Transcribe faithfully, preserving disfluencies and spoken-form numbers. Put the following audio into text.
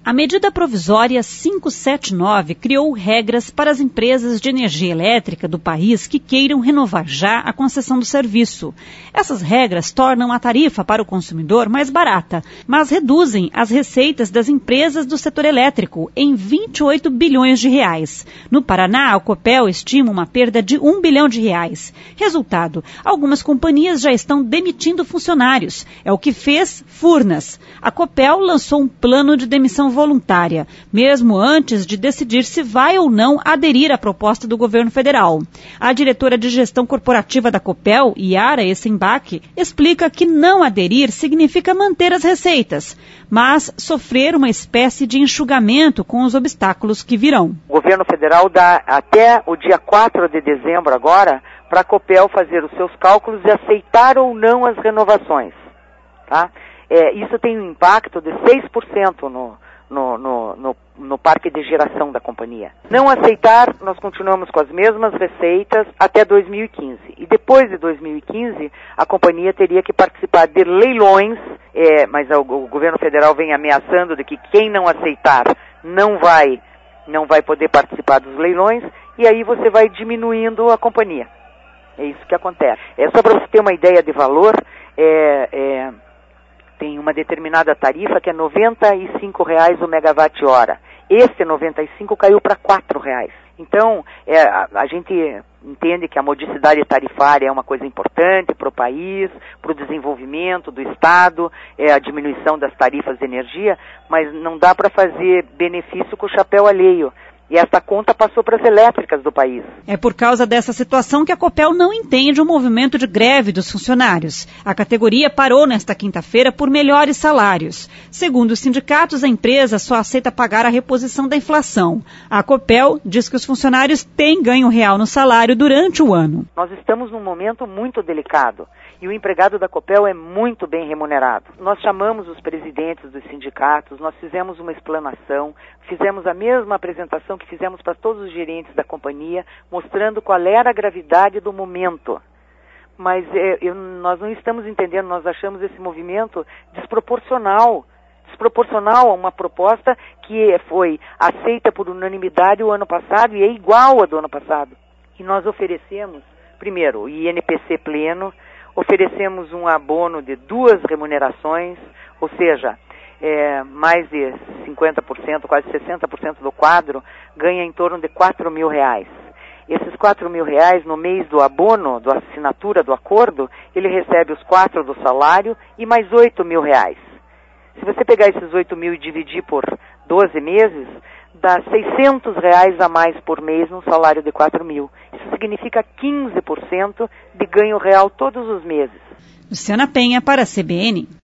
A medida provisória quinhentos e setenta e nove criou regras para as empresas de energia elétrica do país que queiram renovar já a concessão do serviço. Essas regras tornam a tarifa para o consumidor mais barata, mas reduzem as receitas das empresas do setor elétrico em vinte e oito bilhões de reais. No Paraná, a Copel estima uma perda de um bilhão de reais. Resultado, algumas companhias já estão demitindo funcionários. É o que fez Furnas. A Copel lançou um plano de demissão voluntária, mesmo antes de decidir se vai ou não aderir à proposta do governo federal. A diretora de gestão corporativa da Copel, Yara Essenbach, explica que não aderir significa manter as receitas, mas sofrer uma espécie de enxugamento com os obstáculos que virão. O governo federal dá até o dia quatro de dezembro agora para a Copel fazer os seus cálculos e aceitar ou não as renovações. Tá? É, isso tem um impacto de seis por cento no No, no, no, no parque de geração da companhia. Não aceitar, nós continuamos com as mesmas receitas até dois mil e quinze. E depois de dois mil e quinze, a companhia teria que participar de leilões, é, mas o, o governo federal vem ameaçando de que quem não aceitar não vai, não vai poder participar dos leilões, e aí você vai diminuindo a companhia. É isso que acontece. É só para você ter uma ideia de valor, é... é tem uma determinada tarifa que é noventa e cinco reais o megawatt-hora. Este noventa e cinco caiu para quatro reais. Então, é, a, a gente entende que a modicidade tarifária é uma coisa importante para o país, para o desenvolvimento do Estado, é, a diminuição das tarifas de energia, mas não dá para fazer benefício com o chapéu alheio. E essa conta passou para as elétricas do país. É por causa dessa situação que a Copel não entende o movimento de greve dos funcionários. A categoria parou nesta quinta-feira por melhores salários. Segundo os sindicatos, a empresa só aceita pagar a reposição da inflação. A Copel diz que os funcionários têm ganho real no salário durante o ano. Nós estamos num momento muito delicado e o empregado da Copel é muito bem remunerado. Nós chamamos os presidentes dos sindicatos, nós fizemos uma explanação, fizemos a mesma apresentação que fizemos para todos os gerentes da companhia, mostrando qual era a gravidade do momento. Mas é, eu, nós não estamos entendendo, nós achamos esse movimento desproporcional, desproporcional a uma proposta que foi aceita por unanimidade o ano passado e é igual a do ano passado. E nós oferecemos, primeiro, o I N P C pleno, oferecemos um abono de duas remunerações, ou seja, É, mais de cinquenta por cento, quase sessenta por cento do quadro ganha em torno de quatro mil reais. Esses quatro mil reais, no mês do abono, da assinatura do acordo, ele recebe os quatro do salário e mais oito mil reais. Se você pegar esses oito mil e dividir por doze meses, dá seiscentos reais a mais por mês num salário de quatro mil. Isso significa quinze por cento de ganho real todos os meses. Luciana Penha para a C B N.